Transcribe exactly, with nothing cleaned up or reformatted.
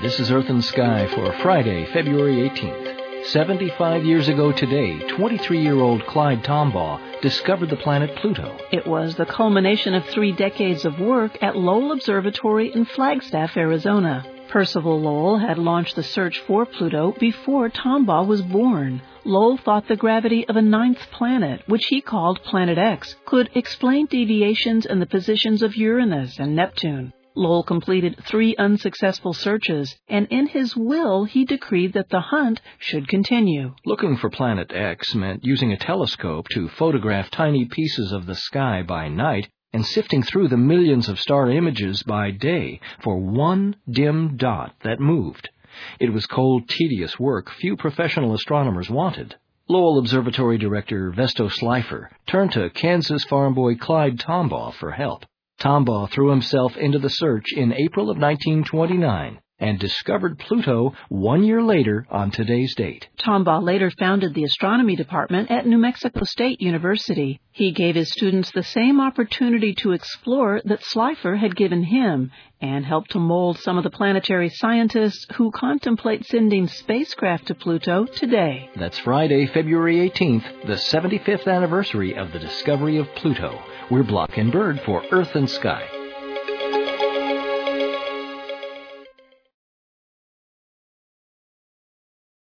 this is Earth and Sky for Friday, February eighteenth. seventy-five years ago today, twenty-three-year-old Clyde Tombaugh discovered the planet Pluto. It was the culmination of three decades of work at Lowell Observatory in Flagstaff, Arizona. Percival Lowell had launched the search for Pluto before Tombaugh was born. Lowell thought the gravity of a ninth planet, which he called Planet X, could explain deviations in the positions of Uranus and Neptune. Lowell completed three unsuccessful searches, and in his will he decreed that the hunt should continue. Looking for Planet X meant using a telescope to photograph tiny pieces of the sky by night and sifting through the millions of star images by day for one dim dot that moved. It was cold, tedious work few professional astronomers wanted. Lowell Observatory Director Vesto Slifer turned to Kansas farm boy Clyde Tombaugh for help. Tombaugh threw himself into the search in April of nineteen twenty-nine and discovered Pluto one year later on today's date. Tombaugh later founded the astronomy department at New Mexico State University. He gave his students the same opportunity to explore that Slifer had given him and helped to mold some of the planetary scientists who contemplate sending spacecraft to Pluto today. That's Friday, February eighteenth, the seventy-fifth anniversary of the discovery of Pluto. We're Block and Bird for Earth and Sky.